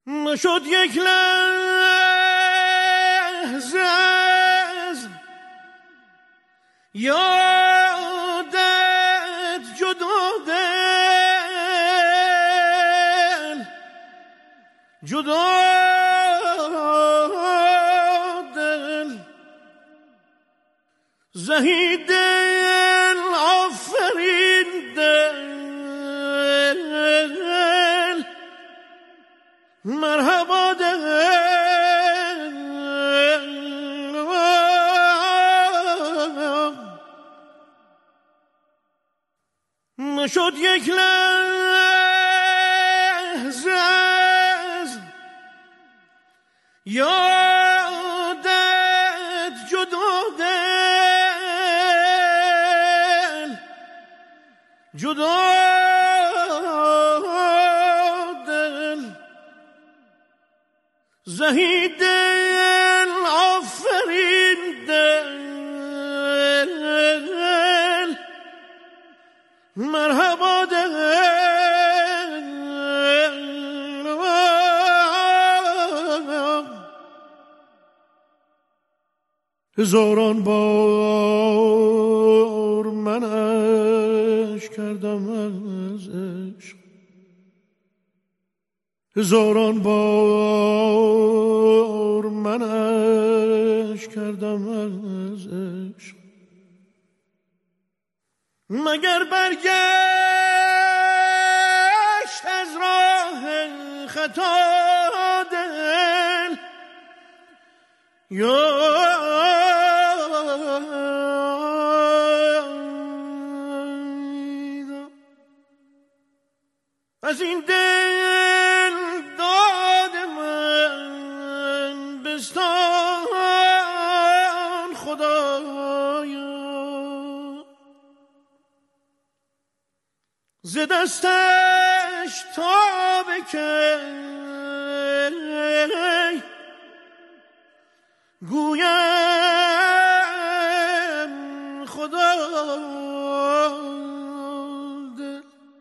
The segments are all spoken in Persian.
نشد یک لحظه از یادت جدا دل جدا دل زهی دل آفرین دل مرحبا دل نشد یک لحظه از یادت جدا دل جدا دل زهی دل آفرین دل مرحبا دل هزاران بار من اشک کردم از عشق هزاران بار من اشک کردم از عشق مگر برگشت از راه خطا دل یا از این دل داد من بستان خدایا ز دستش تا بکی گویم خدا دل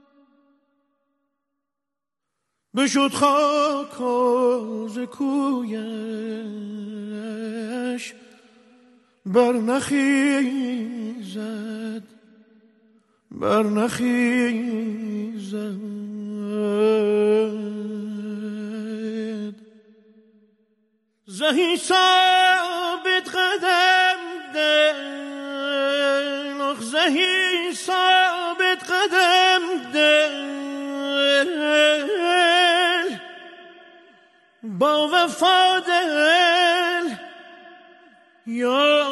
بشد خاک ز کویش برنخیزد زهی ثابت قدم دل آخ زهی ثابت قدم دل با وفا دل یا